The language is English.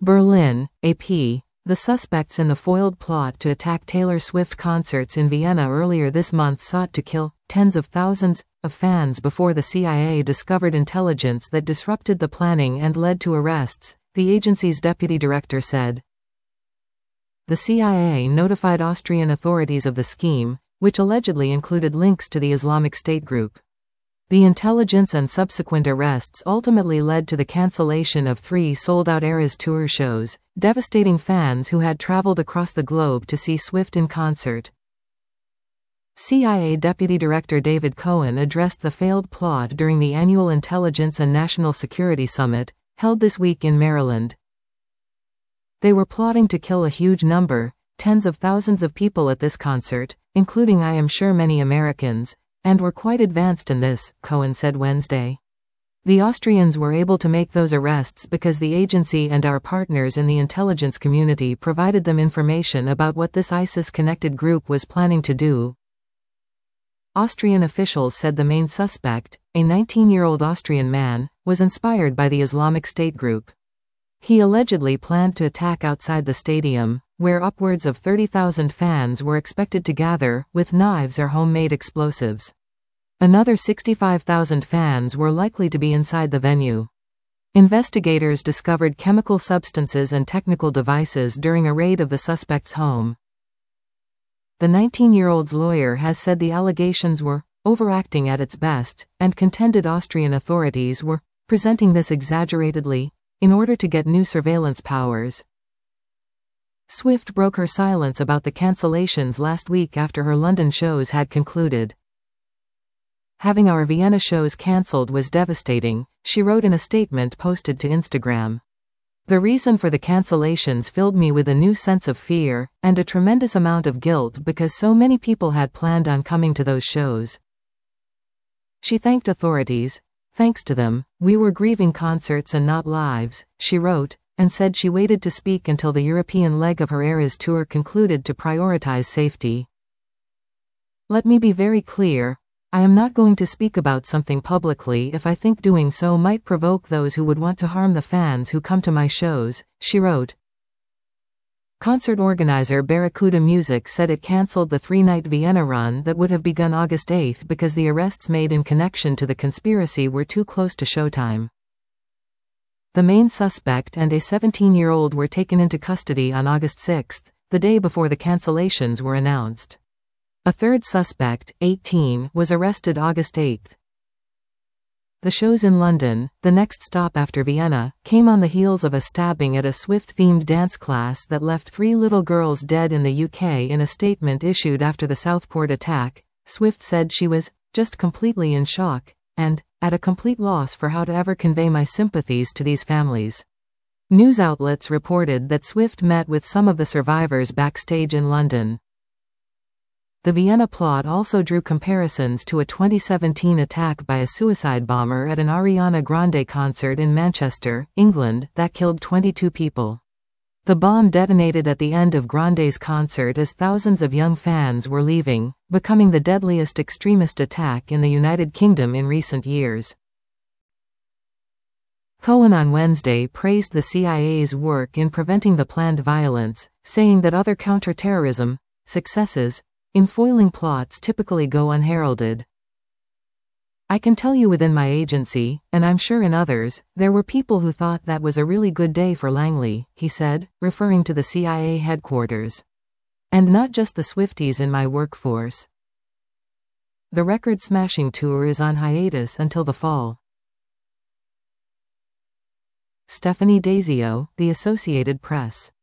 Berlin, AP. The suspects in the foiled plot to attack Taylor Swift concerts in Vienna earlier this month sought to kill tens of thousands of fans before the CIA discovered intelligence that disrupted the planning and led to arrests, the agency's deputy director said. The CIA notified Austrian authorities of the scheme, which allegedly included links to the Islamic State group. The intelligence and subsequent arrests ultimately led to the cancellation of 3 sold-out Eras Tour shows, devastating fans who had traveled across the globe to see Swift in concert. CIA Deputy Director David Cohen addressed the failed plot during the annual Intelligence and National Security Summit, held this week in Maryland. They were plotting to kill a huge number, tens of thousands of people at this concert, including I am sure many Americans, and were quite advanced in this, Cohen said Wednesday. The Austrians were able to make those arrests because the agency and our partners in the intelligence community provided them information about what this ISIS-connected group was planning to do. Austrian officials said the main suspect, a 19-year-old Austrian man, was inspired by the Islamic State group. He allegedly planned to attack outside the stadium, where upwards of 30,000 fans were expected to gather, with knives or homemade explosives. Another 65,000 fans were likely to be inside the venue. Investigators discovered chemical substances and technical devices during a raid of the suspect's home. The 19-year-old's lawyer has said the allegations were overacting at its best, and contended Austrian authorities were presenting this exaggeratedly in order to get new surveillance powers. Swift broke her silence about the cancellations last week after her London shows had concluded. Having our Vienna shows cancelled was devastating, she wrote in a statement posted to Instagram. The reason for the cancellations filled me with a new sense of fear, and a tremendous amount of guilt because so many people had planned on coming to those shows. She thanked authorities. Thanks to them, we were grieving concerts and not lives, she wrote, and said she waited to speak until the European leg of her Eras tour concluded to prioritize safety. Let me be very clear, I am not going to speak about something publicly if I think doing so might provoke those who would want to harm the fans who come to my shows, she wrote. Concert organizer Barracuda Music said it cancelled the 3-night Vienna run that would have begun August 8 because the arrests made in connection to the conspiracy were too close to showtime. The main suspect and a 17-year-old were taken into custody on August 6, the day before the cancellations were announced. A third suspect, 18, was arrested August 8. The shows in London, the next stop after Vienna, came on the heels of a stabbing at a Swift-themed dance class that left 3 little girls dead in the UK. In a statement issued after the Southport attack, Swift said she was just completely in shock, and at a complete loss for how to ever convey my sympathies to these families. News outlets reported that Swift met with some of the survivors backstage in London. The Vienna plot also drew comparisons to a 2017 attack by a suicide bomber at an Ariana Grande concert in Manchester, England, that killed 22 people. The bomb detonated at the end of Grande's concert as thousands of young fans were leaving, becoming the deadliest extremist attack in the United Kingdom in recent years. Cohen on Wednesday praised the CIA's work in preventing the planned violence, saying that other counter-terrorism successes in foiling plots typically go unheralded. I can tell you within my agency, and I'm sure in others, there were people who thought that was a really good day for Langley, he said, referring to the CIA headquarters. And not just the Swifties in my workforce. The record-smashing tour is on hiatus until the fall. Stephanie Daisio, The Associated Press.